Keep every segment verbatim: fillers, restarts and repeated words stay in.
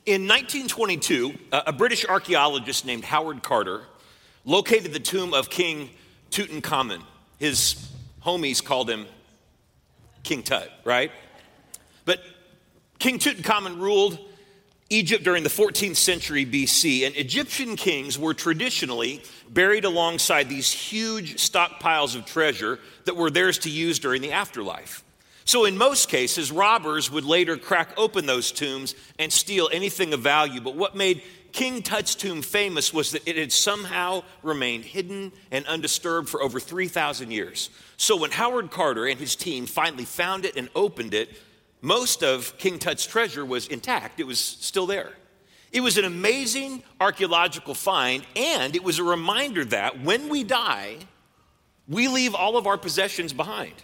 In nineteen twenty-two, a British archaeologist named Howard Carter located the tomb of King Tutankhamun. His homies called him King Tut, right? But King Tutankhamun ruled Egypt during the fourteenth century B C, and Egyptian kings were traditionally buried alongside these huge stockpiles of treasure that were theirs to use during the afterlife. So in most cases, robbers would later crack open those tombs and steal anything of value. But what made King Tut's tomb famous was that it had somehow remained hidden and undisturbed for over three thousand years. So when Howard Carter and his team finally found it and opened it, most of King Tut's treasure was intact. It was still there. It was an amazing archaeological find, and it was a reminder that when we die, we leave all of our possessions behind.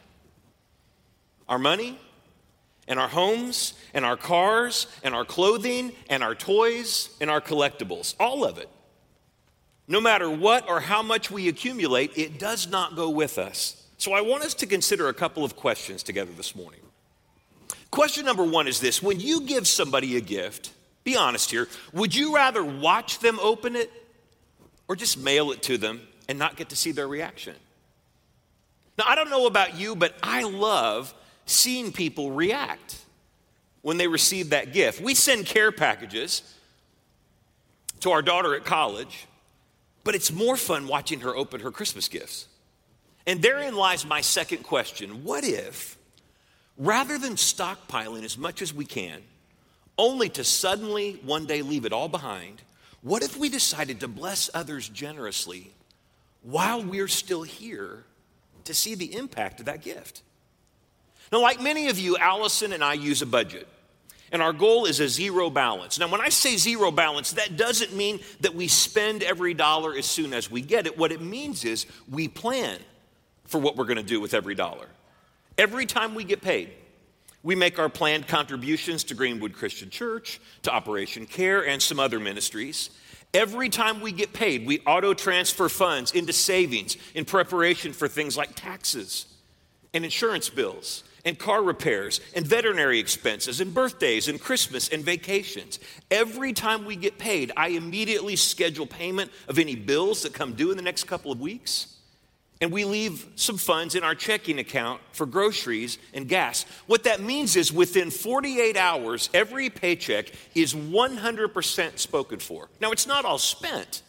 Our money, and our homes, and our cars, and our clothing, and our toys, and our collectibles. All of it. No matter what or how much we accumulate, it does not go with us. So I want us to consider a couple of questions together this morning. Question number one is this: when you give somebody a gift, be honest here, would you rather watch them open it or just mail it to them and not get to see their reaction? Now, I don't know about you, but I love seeing people react when they receive that gift. We send care packages to our daughter at college, but it's more fun watching her open her Christmas gifts. And therein lies my second question. What if, rather than stockpiling as much as we can, only to suddenly one day leave it all behind, what if we decided to bless others generously while we're still here to see the impact of that gift? Now, like many of you, Allison and I use a budget, and our goal is a zero balance. Now, when I say zero balance, that doesn't mean that we spend every dollar as soon as we get it. What it means is we plan for what we're going to do with every dollar. Every time we get paid, we make our planned contributions to Greenwood Christian Church, to Operation Care, and some other ministries. Every time we get paid, we auto-transfer funds into savings in preparation for things like taxes and insurance bills and car repairs and veterinary expenses and birthdays and Christmas and vacations. Every time we get paid, I immediately schedule payment of any bills that come due in the next couple of weeks. And we leave some funds in our checking account for groceries and gas. What that means is within forty-eight hours, every paycheck is one hundred percent spoken for. Now, it's not all spent,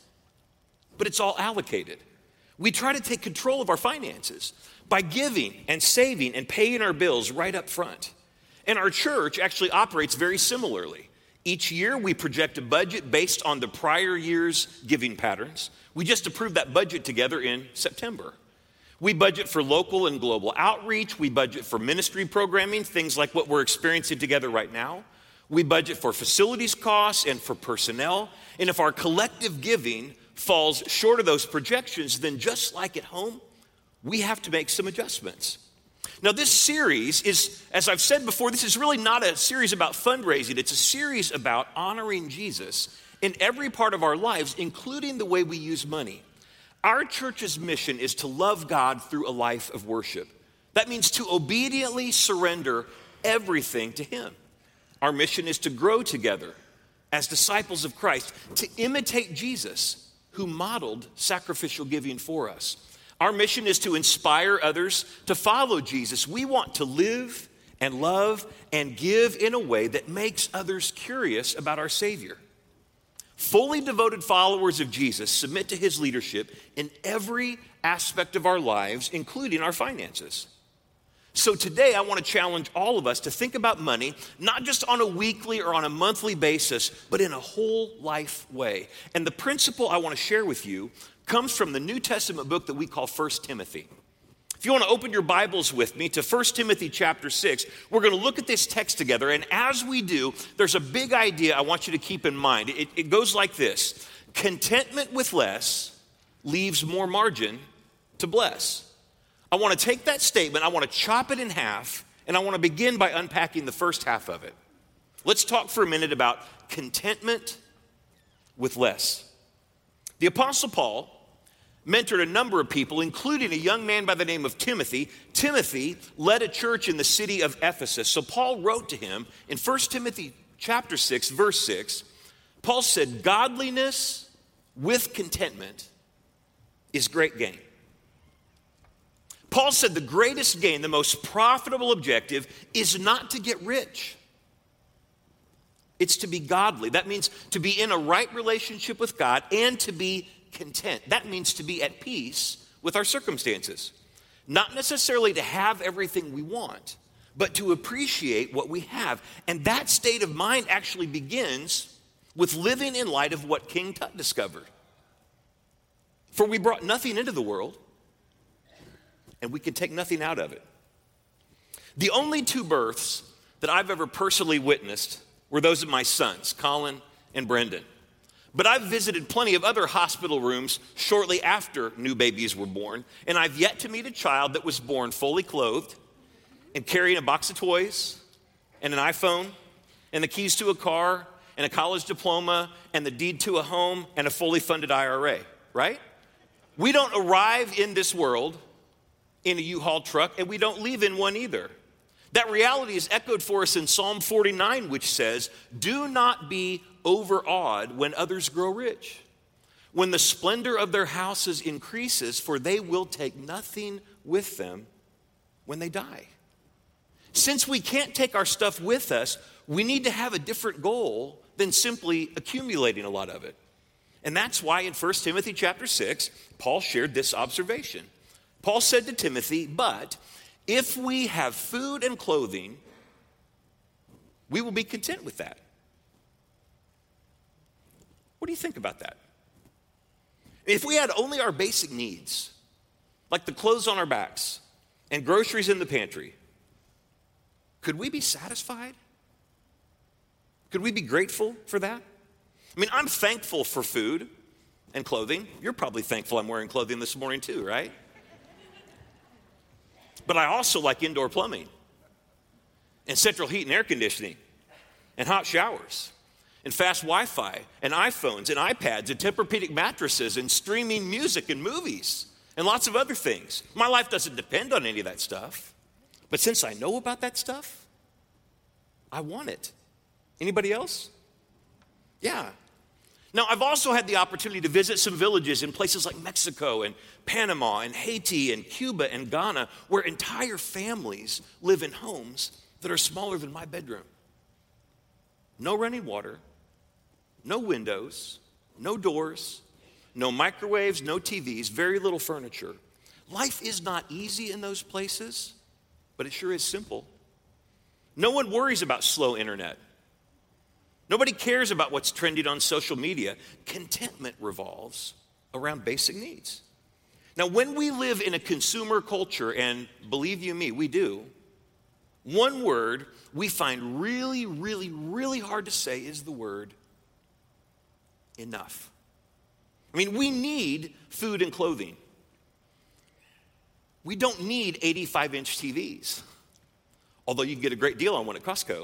but it's all allocated. We try to take control of our finances by giving and saving and paying our bills right up front. And our church actually operates very similarly. Each year, we project a budget based on the prior year's giving patterns. We just approved that budget together in September. We budget for local and global outreach. We budget for ministry programming, things like what we're experiencing together right now. We budget for facilities costs and for personnel. And if our collective giving falls short of those projections, then just like at home, we have to make some adjustments. Now, this series is, as I've said before, this is really not a series about fundraising. It's a series about honoring Jesus in every part of our lives, including the way we use money. Our church's mission is to love God through a life of worship. That means to obediently surrender everything to Him. Our mission is to grow together as disciples of Christ, to imitate Jesus, who modeled sacrificial giving for us. Our mission is to inspire others to follow Jesus. We want to live and love and give in a way that makes others curious about our Savior. Fully devoted followers of Jesus submit to His leadership in every aspect of our lives, including our finances. So today I want to challenge all of us to think about money, not just on a weekly or on a monthly basis, but in a whole life way. And the principle I want to share with you comes from the New Testament book that we call First Timothy. If you want to open your Bibles with me to First Timothy chapter six, we're going to look at this text together. And as we do, there's a big idea I want you to keep in mind. It, it goes like this: contentment with less leaves more margin to bless. I want to take that statement, I want to chop it in half, and I want to begin by unpacking the first half of it. Let's talk for a minute about contentment with less. The Apostle Paul mentored a number of people, including a young man by the name of Timothy. Timothy led a church in the city of Ephesus. So Paul wrote to him in First Timothy chapter six, verse six, Paul said, godliness with contentment is great gain. Paul said the greatest gain, the most profitable objective, is not to get rich. It's to be godly. That means to be in a right relationship with God and to be content. That means to be at peace with our circumstances. Not necessarily to have everything we want, but to appreciate what we have. And that state of mind actually begins with living in light of what King Tut discovered. For we brought nothing into the world, and we can take nothing out of it. The only two births that I've ever personally witnessed were those of my sons, Colin and Brendan. But I've visited plenty of other hospital rooms shortly after new babies were born, and I've yet to meet a child that was born fully clothed and carrying a box of toys and an iPhone and the keys to a car and a college diploma and the deed to a home and a fully funded I R A, right? We don't arrive in this world in a U-Haul truck, and we don't leave in one either. That reality is echoed for us in Psalm forty-nine, which says, do not be overawed when others grow rich, when the splendor of their houses increases, for they will take nothing with them when they die. Since we can't take our stuff with us, we need to have a different goal than simply accumulating a lot of it. And that's why in First Timothy chapter six, Paul shared this observation. Paul said to Timothy, but if we have food and clothing, we will be content with that. What do you think about that? If we had only our basic needs, like the clothes on our backs and groceries in the pantry, could we be satisfied? Could we be grateful for that? I mean, I'm thankful for food and clothing. You're probably thankful I'm wearing clothing this morning too, right? But I also like indoor plumbing and central heat and air conditioning and hot showers and fast Wi-Fi and iPhones and iPads and Tempur-Pedic mattresses and streaming music and movies and lots of other things. My life doesn't depend on any of that stuff. But since I know about that stuff, I want it. Anybody else? Yeah. Now, I've also had the opportunity to visit some villages in places like Mexico and Panama and Haiti and Cuba and Ghana, where entire families live in homes that are smaller than my bedroom. No running water, no windows, no doors, no microwaves, no T Vs, very little furniture. Life is not easy in those places, but it sure is simple. No one worries about slow internet. Nobody cares about what's trending on social media. Contentment revolves around basic needs. Now, when we live in a consumer culture, and believe you me, we do, one word we find really, really, really hard to say is the word enough. I mean, we need food and clothing. We don't need eighty-five inch T Vs, although you can get a great deal on one at Costco.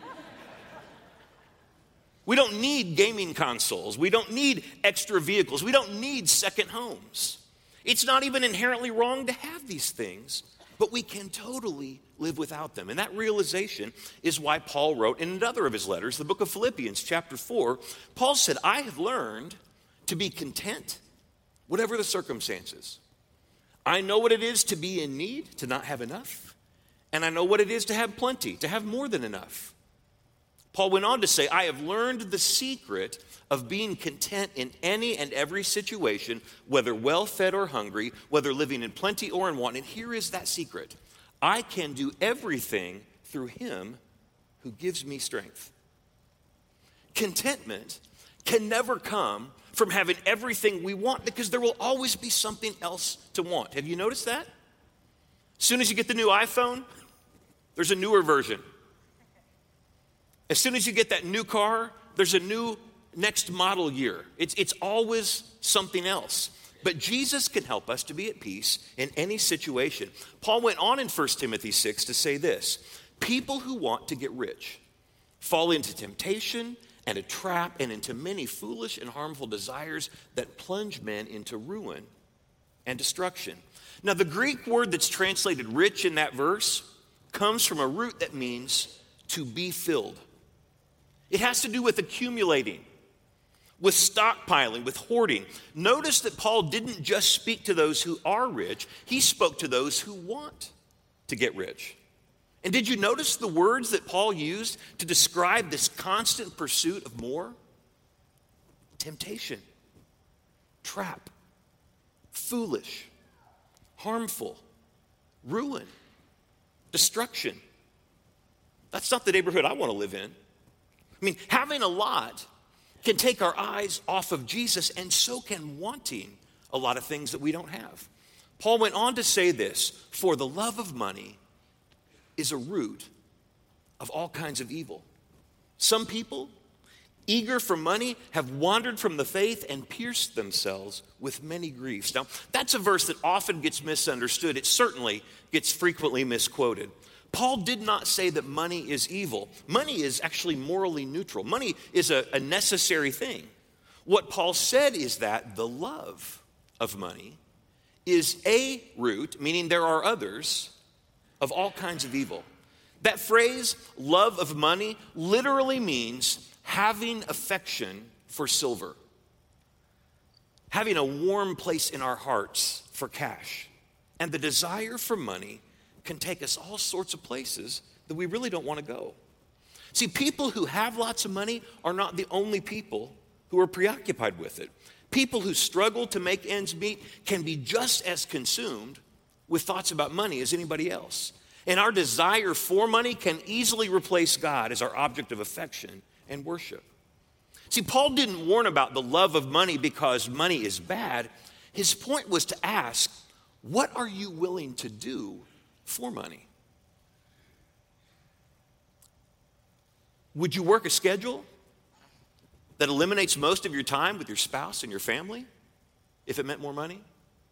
We don't need gaming consoles. We don't need extra vehicles. We don't need second homes. It's not even inherently wrong to have these things, but we can totally live without them. And that realization is why Paul wrote in another of his letters, the book of Philippians, chapter four, Paul said, I have learned to be content, whatever the circumstances. I know what it is to be in need, to not have enough, and I know what it is to have plenty, to have more than enough. Paul went on to say, I have learned the secret of being content in any and every situation, whether well-fed or hungry, whether living in plenty or in want. And here is that secret. I can do everything through him who gives me strength. Contentment can never come from having everything we want because there will always be something else to want. Have you noticed that? As soon as you get the new iPhone, there's a newer version. As soon as you get that new car, there's a new next model year. It's, it's always something else. But Jesus can help us to be at peace in any situation. Paul went on in First Timothy six to say this, people who want to get rich fall into temptation and a trap and into many foolish and harmful desires that plunge men into ruin and destruction. Now, the Greek word that's translated rich in that verse comes from a root that means to be filled. It has to do with accumulating, with stockpiling, with hoarding. Notice that Paul didn't just speak to those who are rich, he spoke to those who want to get rich. And did you notice the words that Paul used to describe this constant pursuit of more? Temptation, trap, foolish, harmful, ruin, destruction. That's not the neighborhood I want to live in. I mean, having a lot can take our eyes off of Jesus, and so can wanting a lot of things that we don't have. Paul went on to say this, for the love of money is a root of all kinds of evil. Some people, eager for money, have wandered from the faith and pierced themselves with many griefs. Now, that's a verse that often gets misunderstood. It certainly gets frequently misquoted. Paul did not say that money is evil. Money is actually morally neutral. Money is a, a necessary thing. What Paul said is that the love of money is a root, meaning there are others, of all kinds of evil. That phrase, love of money, literally means having affection for silver, having a warm place in our hearts for cash. And the desire for money can take us all sorts of places that we really don't want to go. See, people who have lots of money are not the only people who are preoccupied with it. People who struggle to make ends meet can be just as consumed with thoughts about money as anybody else. And our desire for money can easily replace God as our object of affection and worship. See, Paul didn't warn about the love of money because money is bad. His point was to ask, what are you willing to do for money? Would you work a schedule that eliminates most of your time with your spouse and your family if it meant more money?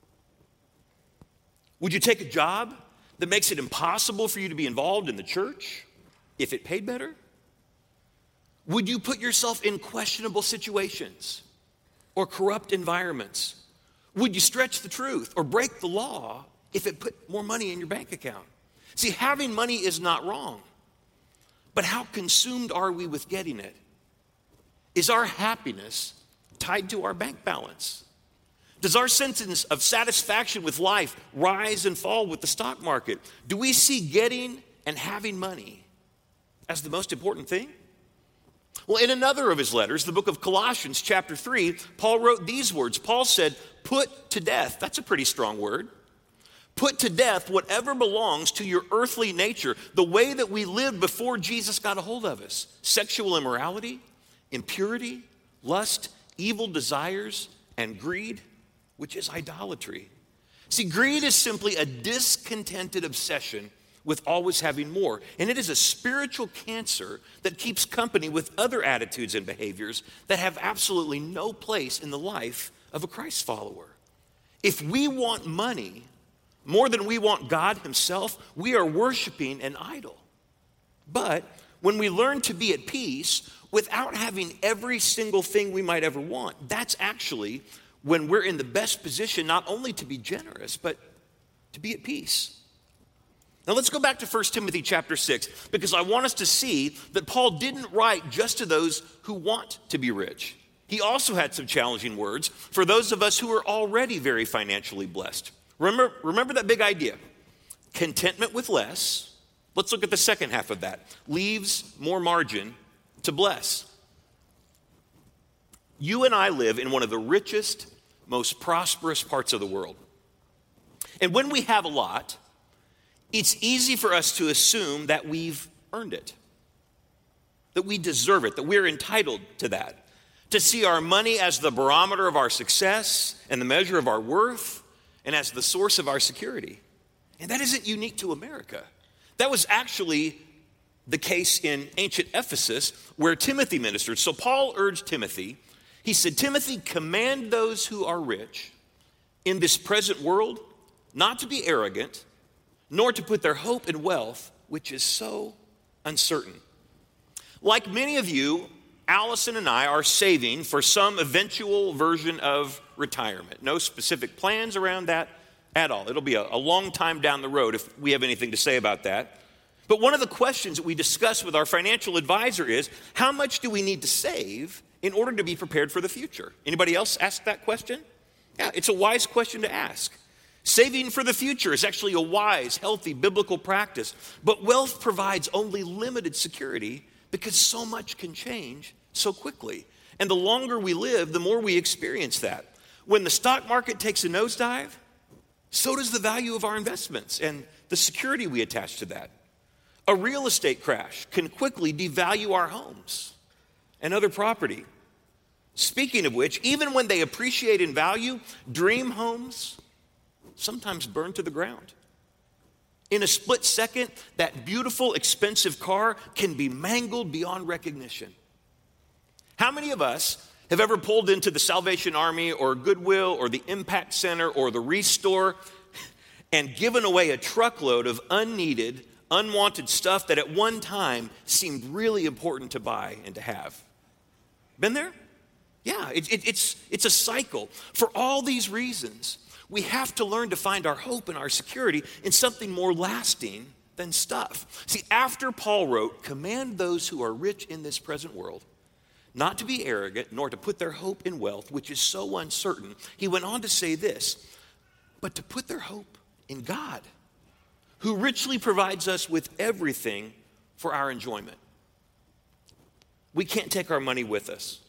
Would you take a job that makes it impossible for you to be involved in the church if it paid better? Would you put yourself in questionable situations or corrupt environments? Would you stretch the truth or break the law if it put more money in your bank account? See, having money is not wrong, but how consumed are we with getting it? Is our happiness tied to our bank balance? Does our sense of satisfaction with life rise and fall with the stock market? Do we see getting and having money as the most important thing? Well, in another of his letters, the book of Colossians, chapter three, Paul wrote these words. Paul said, put to death, that's a pretty strong word, put to death whatever belongs to your earthly nature, the way that we lived before Jesus got a hold of us. Sexual immorality, impurity, lust, evil desires, and greed, which is idolatry. See, greed is simply a discontented obsession with always having more. And it is a spiritual cancer that keeps company with other attitudes and behaviors that have absolutely no place in the life of a Christ follower. If we want money more than we want God himself, we are worshiping an idol. But when we learn to be at peace without having every single thing we might ever want, that's actually when we're in the best position not only to be generous, but to be at peace. Now let's go back to First Timothy chapter six, because I want us to see that Paul didn't write just to those who want to be rich. He also had some challenging words for those of us who are already very financially blessed. Remember, remember that big idea. Contentment with less. Let's look at the second half of that. Leaves more margin to bless. You and I live in one of the richest, most prosperous parts of the world. And when we have a lot, it's easy for us to assume that we've earned it, that we deserve it, that we're entitled to that, to see our money as the barometer of our success and the measure of our worth and as the source of our security. And that isn't unique to America. That was actually the case in ancient Ephesus where Timothy ministered. So Paul urged Timothy, he said, Timothy, command those who are rich in this present world not to be arrogant, nor to put their hope in wealth, which is so uncertain. Like many of you, Allison and I are saving for some eventual version of retirement. No specific plans around that at all. It'll be a, a long time down the road if we have anything to say about that. But one of the questions that we discuss with our financial advisor is, how much do we need to save in order to be prepared for the future? Anybody else ask that question? Yeah, it's a wise question to ask. Saving for the future is actually a wise, healthy, biblical practice. But wealth provides only limited security because so much can change so quickly. And the longer we live, the more we experience that. When the stock market takes a nosedive, so does the value of our investments and the security we attach to that. A real estate crash can quickly devalue our homes and other property. Speaking of which, even when they appreciate in value, dream homes sometimes burn to the ground. In a split second, that beautiful, expensive car can be mangled beyond recognition. How many of us have ever pulled into the Salvation Army or Goodwill or the Impact Center or the Restore and given away a truckload of unneeded, unwanted stuff that at one time seemed really important to buy and to have? Been there? Yeah, it, it, it's, it's a cycle. For all these reasons, we have to learn to find our hope and our security in something more lasting than stuff. See, after Paul wrote, "Command those who are rich in this present world not to be arrogant, nor to put their hope in wealth, which is so uncertain," he went on to say this, "but to put their hope in God, who richly provides us with everything for our enjoyment." We can't take our money with us.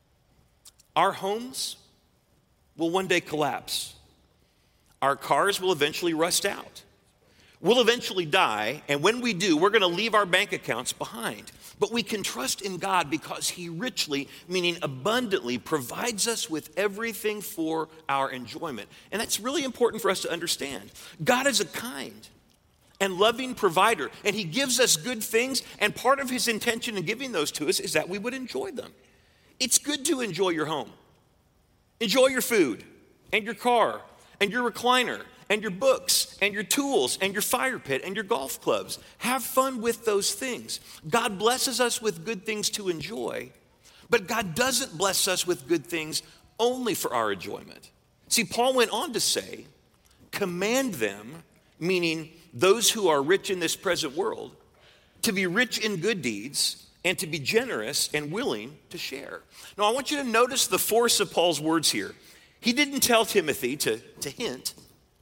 Our homes will one day collapse. Our cars will eventually rust out. We'll eventually die, and when we do, we're going to leave our bank accounts behind. But we can trust in God because he richly, meaning abundantly, provides us with everything for our enjoyment. And that's really important for us to understand. God is a kind and loving provider, and he gives us good things, and part of his intention in giving those to us is that we would enjoy them. It's good to enjoy your home. Enjoy your food and your car and your recliner and your books and your tools and your fire pit and your golf clubs. Have fun with those things. God blesses us with good things to enjoy, but God doesn't bless us with good things only for our enjoyment. See, Paul went on to say, command them, meaning those who are rich in this present world, to be rich in good deeds and to be generous and willing to share. Now, I want you to notice the force of Paul's words here. He didn't tell Timothy to, to hint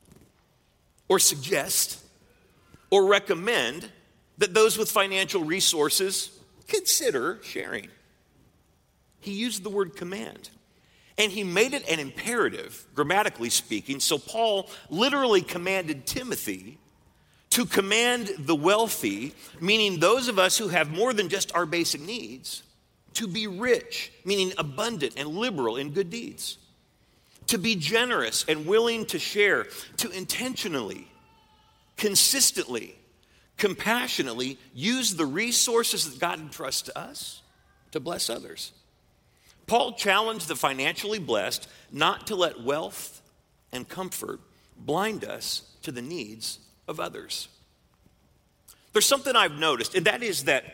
or suggest or recommend that those with financial resources consider sharing. He used the word command, and he made it an imperative, grammatically speaking. So Paul literally commanded Timothy to command the wealthy, meaning those of us who have more than just our basic needs, to be rich, meaning abundant and liberal in good deeds, to be generous and willing to share, to intentionally, consistently, compassionately use the resources that God entrusts to us to bless others. Paul challenged the financially blessed not to let wealth and comfort blind us to the needs of others. There's something I've noticed, and that is that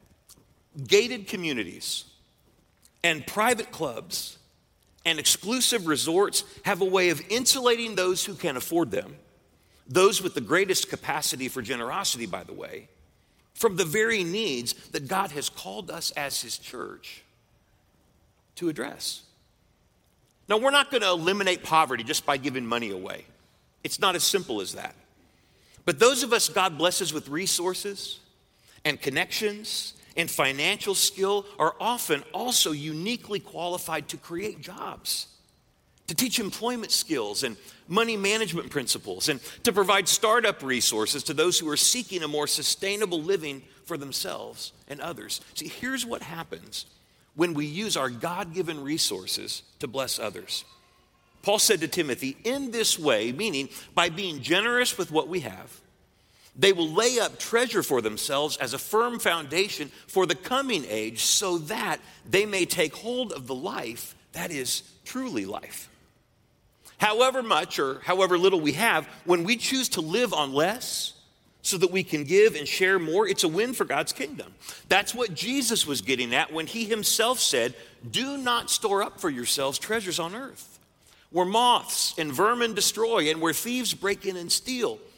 gated communities and private clubs and exclusive resorts have a way of insulating those who can afford them, those with the greatest capacity for generosity, by the way, from the very needs that God has called us as his church to address. Now, we're not going to eliminate poverty just by giving money away. It's not as simple as that. But those of us God blesses with resources and connections and financial skill are often also uniquely qualified to create jobs, to teach employment skills and money management principles, and to provide startup resources to those who are seeking a more sustainable living for themselves and others. See, here's what happens when we use our God-given resources to bless others. Paul said to Timothy, in this way, meaning by being generous with what we have, they will lay up treasure for themselves as a firm foundation for the coming age so that they may take hold of the life that is truly life. However much or however little we have, when we choose to live on less so that we can give and share more, it's a win for God's kingdom. That's what Jesus was getting at when he himself said, do not store up for yourselves treasures on earth, where moths and vermin destroy and where thieves break in and steal.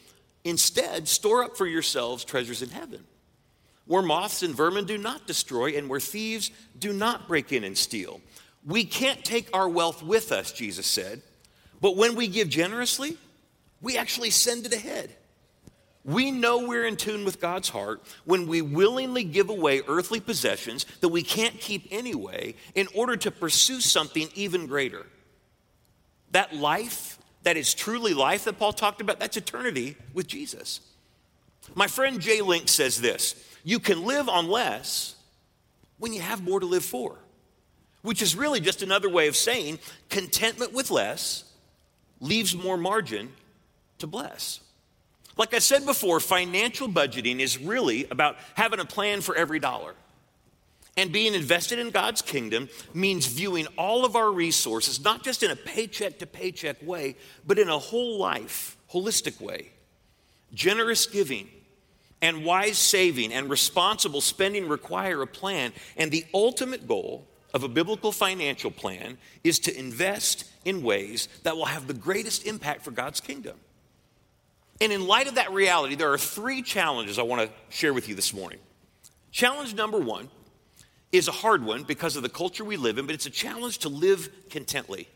Instead, store up for yourselves treasures in heaven, where moths and vermin do not destroy and where thieves do not break in and steal. We can't take our wealth with us, Jesus said, but when we give generously, we actually send it ahead. We know we're in tune with God's heart when we willingly give away earthly possessions that we can't keep anyway in order to pursue something even greater. That life that is truly life that Paul talked about, that's eternity with Jesus. My friend Jay Link says this: you can live on less when you have more to live for, which is really just another way of saying contentment with less leaves more margin to bless. Like I said before, financial budgeting is really about having a plan for every dollar. And being invested in God's kingdom means viewing all of our resources, not just in a paycheck to paycheck way, but in a whole life, holistic way. Generous giving and wise saving and responsible spending require a plan. And the ultimate goal of a biblical financial plan is to invest in ways that will have the greatest impact for God's kingdom. And in light of that reality, there are three challenges I want to share with you this morning. Challenge number one is a hard one because of the culture we live in, but it's a challenge to live contently.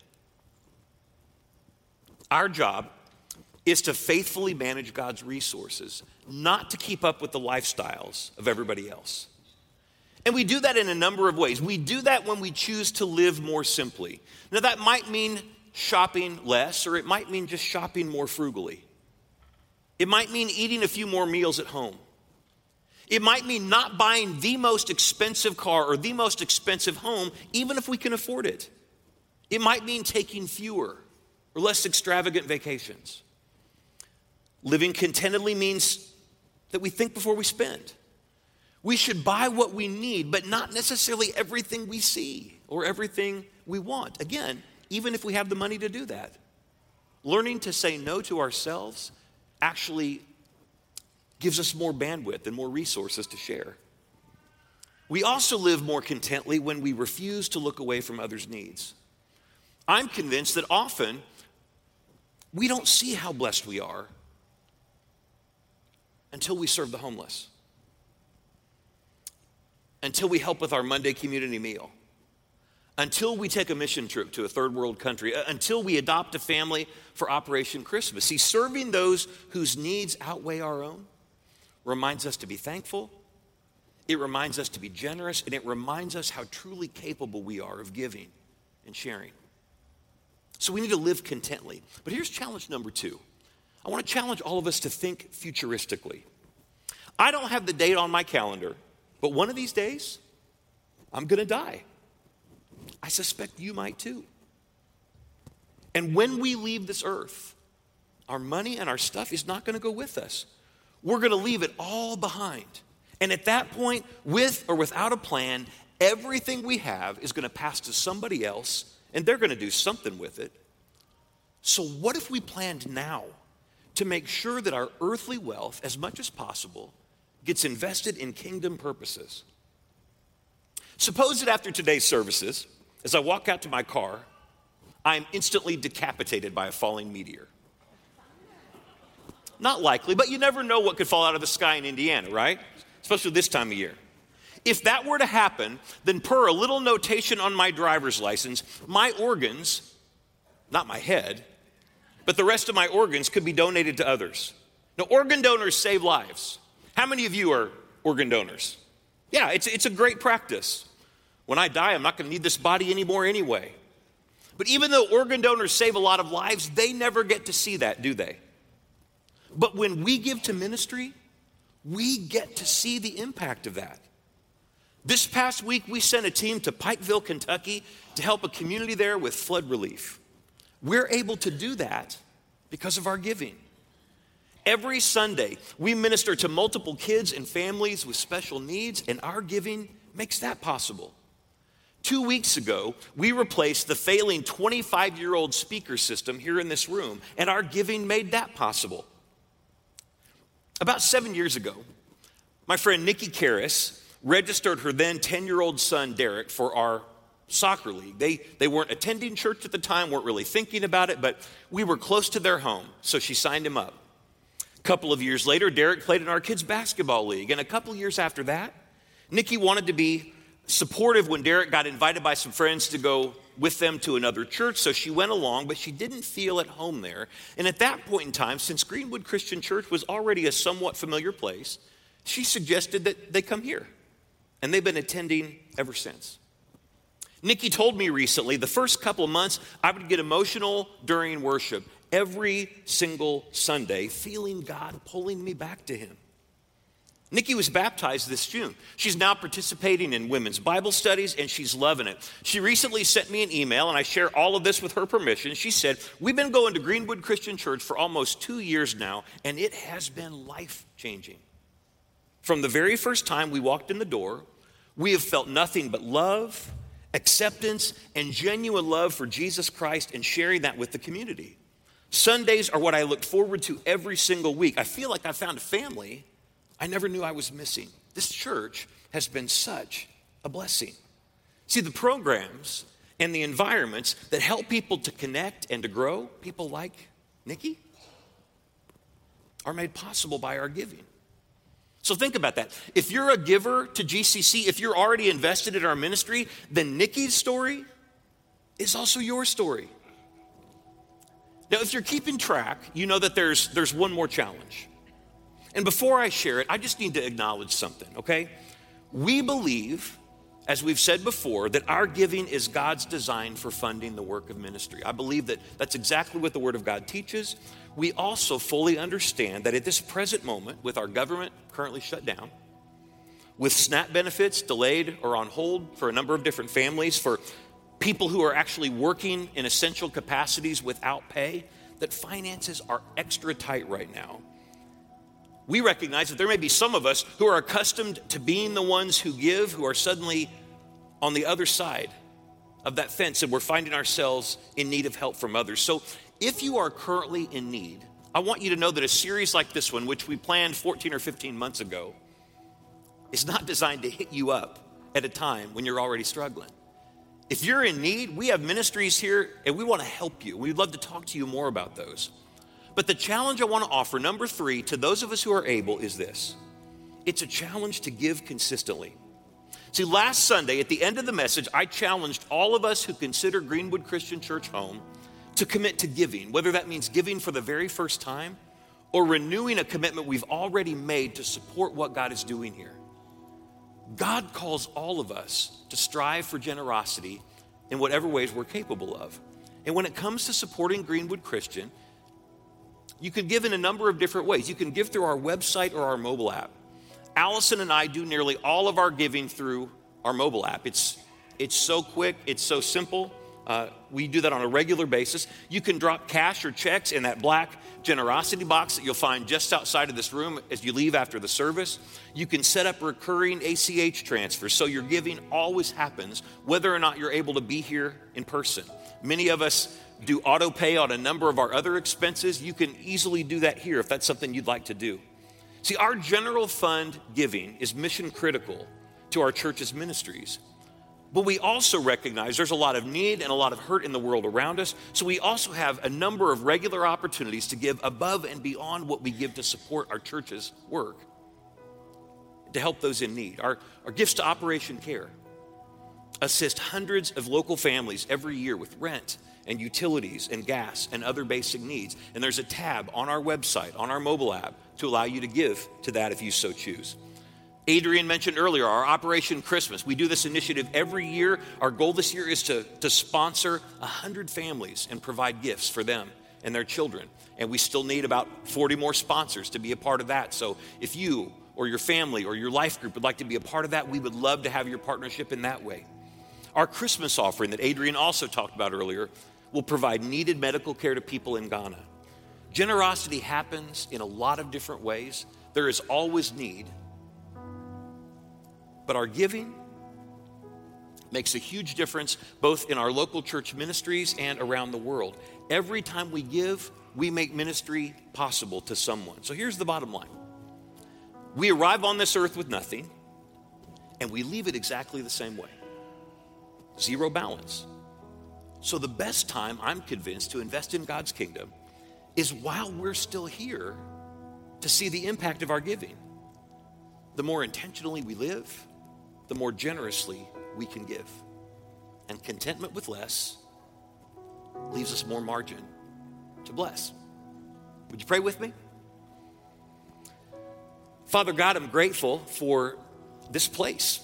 Our job is to faithfully manage God's resources, not to keep up with the lifestyles of everybody else. And we do that in a number of ways. We do that when we choose to live more simply. Now, that might mean shopping less, or it might mean just shopping more frugally. It might mean eating a few more meals at home. It might mean not buying the most expensive car or the most expensive home, even if we can afford it. It might mean taking fewer or less extravagant vacations. Living contentedly means that we think before we spend. We should buy what we need, but not necessarily everything we see or everything we want. Again, even if we have the money to do that. Learning to say no to ourselves actually gives us more bandwidth and more resources to share. We also live more contently when we refuse to look away from others' needs. I'm convinced that often we don't see how blessed we are until we serve the homeless, until we help with our Monday community meal, until we take a mission trip to a third world country, until we adopt a family for Operation Christmas. See, serving those whose needs outweigh our own reminds us to be thankful, it reminds us to be generous, and it reminds us how truly capable we are of giving and sharing. So we need to live contently. But here's challenge number two. I want to challenge all of us to think futuristically. I don't have the date on my calendar, but one of these days, I'm going to die. I suspect you might too. And when we leave this earth, our money and our stuff is not going to go with us. We're going to leave it all behind. And at that point, with or without a plan, everything we have is going to pass to somebody else, and they're going to do something with it. So what if we planned now to make sure that our earthly wealth, as much as possible, gets invested in kingdom purposes? Suppose that after today's services, as I walk out to my car, I'm instantly decapitated by a falling meteor. Not likely, but you never know what could fall out of the sky in Indiana, right? Especially this time of year. If that were to happen, then per a little notation on my driver's license, my organs, not my head, but the rest of my organs could be donated to others. Now, organ donors save lives. How many of you are organ donors? Yeah, it's, it's a great practice. When I die, I'm not going to need this body anymore anyway. But even though organ donors save a lot of lives, they never get to see that, do they? But when we give to ministry, we get to see the impact of that. This past week, we sent a team to Pikeville, Kentucky to help a community there with flood relief. We're able to do that because of our giving. Every Sunday, we minister to multiple kids and families with special needs, and our giving makes that possible. Two weeks ago, we replaced the failing twenty-five-year-old speaker system here in this room, and our giving made that possible. About seven years ago, my friend Nikki Karras registered her then ten-year-old son, Derek, for our soccer league. They, they weren't attending church at the time, weren't really thinking about it, but we were close to their home, so she signed him up. A couple of years later, Derek played in our kids' basketball league. And a couple of years after that, Nikki wanted to be supportive when Derek got invited by some friends to go with them to another church. So she went along, but she didn't feel at home there. And at that point in time, since Greenwood Christian Church was already a somewhat familiar place, she suggested that they come here. And they've been attending ever since. Nikki told me recently, the first couple of months, I would get emotional during worship every single Sunday, feeling God pulling me back to him. Nikki was baptized this June. She's now participating in women's Bible studies, and she's loving it. She recently sent me an email, and I share all of this with her permission. She said, we've been going to Greenwood Christian Church for almost two years now, and it has been life-changing. From the very first time we walked in the door, we have felt nothing but love, acceptance, and genuine love for Jesus Christ, and sharing that with the community. Sundays are what I look forward to every single week. I feel like I found a family I never knew I was missing. This church has been such a blessing. See, the programs and the environments that help people to connect and to grow, people like Nikki, are made possible by our giving. So think about that. If you're a giver to G C C, if you're already invested in our ministry, then Nikki's story is also your story. Now, if you're keeping track, you know that there's, there's one more challenge. And before I share it, I just need to acknowledge something, okay? We believe, as we've said before, that our giving is God's design for funding the work of ministry. I believe that that's exactly what the Word of God teaches. We also fully understand that at this present moment, with our government currently shut down, with SNAP benefits delayed or on hold for a number of different families, for people who are actually working in essential capacities without pay, that finances are extra tight right now. We recognize that there may be some of us who are accustomed to being the ones who give, who are suddenly on the other side of that fence, and we're finding ourselves in need of help from others. So if you are currently in need, I want you to know that a series like this one, which we planned fourteen or fifteen months ago, is not designed to hit you up at a time when you're already struggling. If you're in need, we have ministries here, and we want to help you. We'd love to talk to you more about those. But the challenge I want to offer, number three, to those of us who are able is this. It's a challenge to give consistently. See, last Sunday, at the end of the message, I challenged all of us who consider Greenwood Christian Church home to commit to giving, whether that means giving for the very first time or renewing a commitment we've already made to support what God is doing here. God calls all of us to strive for generosity in whatever ways we're capable of. And when it comes to supporting Greenwood Christian, you can give in a number of different ways. You can give through our website or our mobile app. Allison and I do nearly all of our giving through our mobile app. It's, it's so quick, it's so simple. Uh, we do that on a regular basis. You can drop cash or checks in that black generosity box that you'll find just outside of this room as you leave after the service. You can set up recurring A C H transfers, so your giving always happens, whether or not you're able to be here in person. Many of us do auto pay on a number of our other expenses. You can easily do that here if that's something you'd like to do. See, our general fund giving is mission critical to our church's ministries. But we also recognize there's a lot of need and a lot of hurt in the world around us. So we also have a number of regular opportunities to give above and beyond what we give to support our church's work, to help those in need. Our, our gifts to Operation Care assist hundreds of local families every year with rent and utilities and gas and other basic needs. And there's a tab on our website, on our mobile app, to allow you to give to that if you so choose. Adrian mentioned earlier our Operation Christmas. We do this initiative every year. Our goal this year is to, to sponsor one hundred families and provide gifts for them and their children. And we still need about forty more sponsors to be a part of that. So if you or your family or your life group would like to be a part of that, we would love to have your partnership in that way. Our Christmas offering that Adrian also talked about earlier will provide needed medical care to people in Ghana. Generosity happens in a lot of different ways. There is always need. But our giving makes a huge difference both in our local church ministries and around the world. Every time we give, we make ministry possible to someone. So here's the bottom line. We arrive on this earth with nothing, and we leave it exactly the same way. Zero balance. So the best time, I'm convinced, to invest in God's kingdom is while we're still here to see the impact of our giving. The more intentionally we live, the more generously we can give. And contentment with less leaves us more margin to bless. Would you pray with me? Father God, I'm grateful for this place.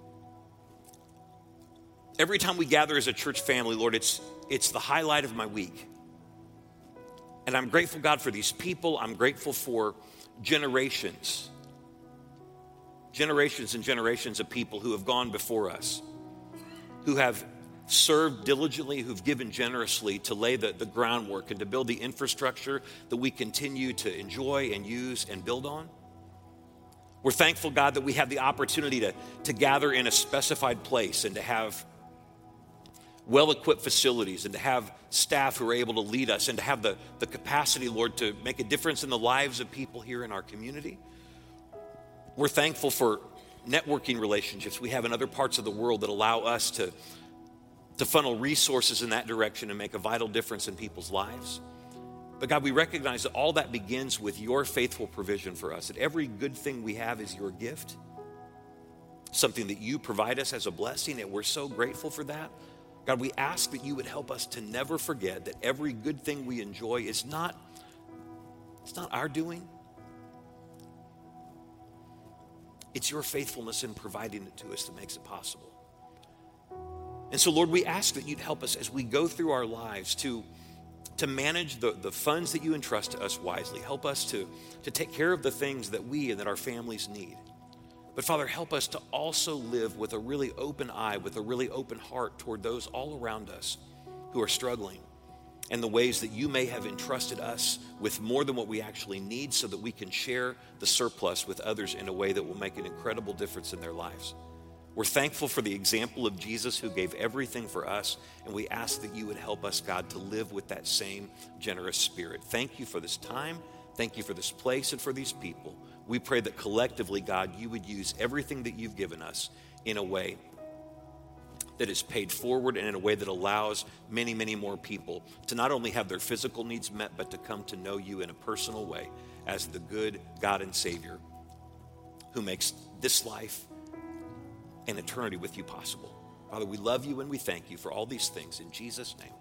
Every time we gather as a church family, Lord, it's, it's the highlight of my week. And I'm grateful, God, for these people. I'm grateful for generations. Generations and generations of people who have gone before us, who have served diligently, who've given generously to lay the, the groundwork and to build the infrastructure that we continue to enjoy and use and build on. We're thankful, God, that we have the opportunity to, to gather in a specified place and to have well-equipped facilities and to have staff who are able to lead us and to have the, the capacity, Lord, to make a difference in the lives of people here in our community. We're thankful for networking relationships we have in other parts of the world that allow us to, to funnel resources in that direction and make a vital difference in people's lives. But God, we recognize that all that begins with your faithful provision for us, that every good thing we have is your gift, something that you provide us as a blessing, and we're so grateful for that. God, we ask that you would help us to never forget that every good thing we enjoy is not, it's not our doing. It's your faithfulness in providing it to us that makes it possible. And so, Lord, we ask that you'd help us as we go through our lives to, to manage the, the funds that you entrust to us wisely. Help us to, to take care of the things that we and that our families need. But Father, help us to also live with a really open eye, with a really open heart toward those all around us who are struggling, and the ways that you may have entrusted us with more than what we actually need so that we can share the surplus with others in a way that will make an incredible difference in their lives. We're thankful for the example of Jesus who gave everything for us, and we ask that you would help us, God, to live with that same generous spirit. Thank you for this time. Thank you for this place and for these people. We pray that collectively, God, you would use everything that you've given us in a way that is paid forward and in a way that allows many, many more people to not only have their physical needs met, but to come to know you in a personal way as the good God and Savior who makes this life and eternity with you possible. Father, we love you and we thank you for all these things in Jesus' name.